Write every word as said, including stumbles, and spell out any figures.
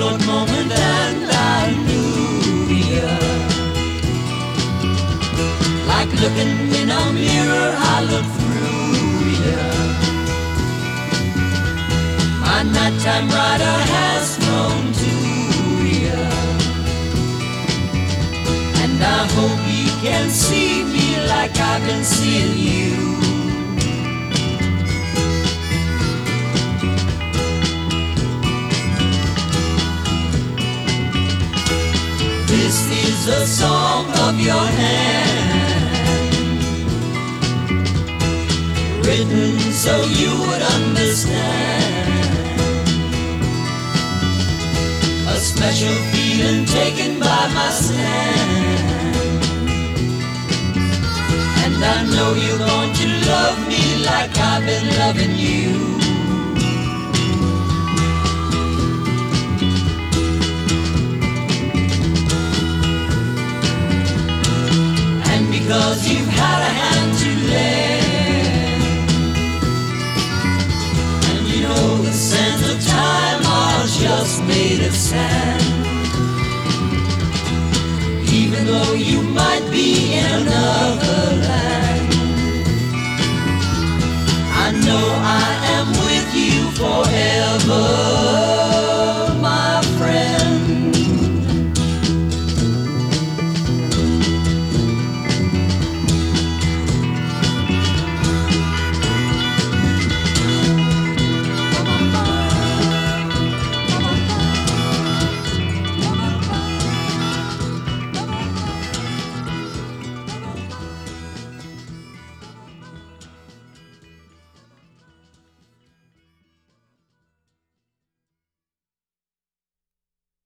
short moment and I knew ya. Like looking in a mirror, I look through ya. My nighttime rider has flown to ya, and I hope he can see me like I've been seeing you. This is a song of your hand, written so you would understand. A special feeling taken by my stand, and I know you're going to love me like I've been loving you. Because you've had a hand